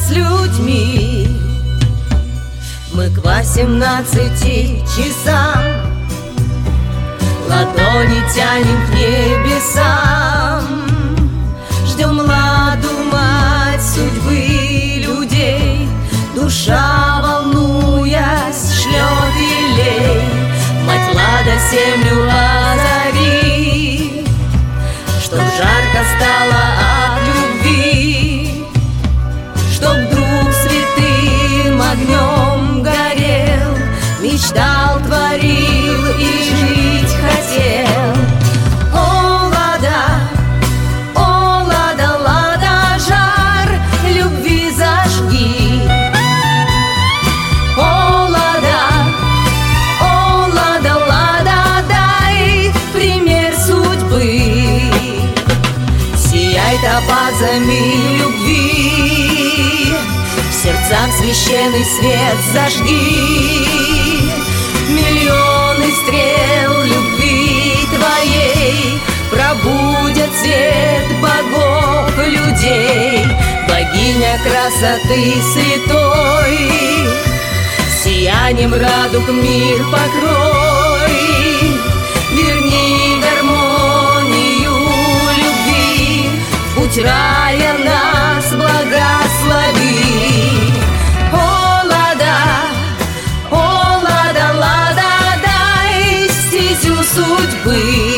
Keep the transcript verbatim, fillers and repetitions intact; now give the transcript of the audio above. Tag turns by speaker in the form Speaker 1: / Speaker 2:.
Speaker 1: с людьми. Мы к восемнадцати часам ладони тянем к небесам, ждем ладу мать судьбы людей. Душа, волнуясь, шлет елей. Мать Лада, землю озари, чтоб жарко стало от любви, чтоб друг святым огнем горел, мечтал, творил и жить хотел. О, Лада, о, Лада, Лада, жар любви зажги. О, Лада, о, Лада, Лада, дай пример судьбы. Сияй топазами любви, в сердцах священный свет зажги. Миллионы стрел любви твоей пробудят свет богов людей. Богиня красоты святой, сиянием радуг мир покрой. Верни гармонию любви, в путь рая нас благослови. О, Лада, о, Лада, Лада, дай стезю судьбы.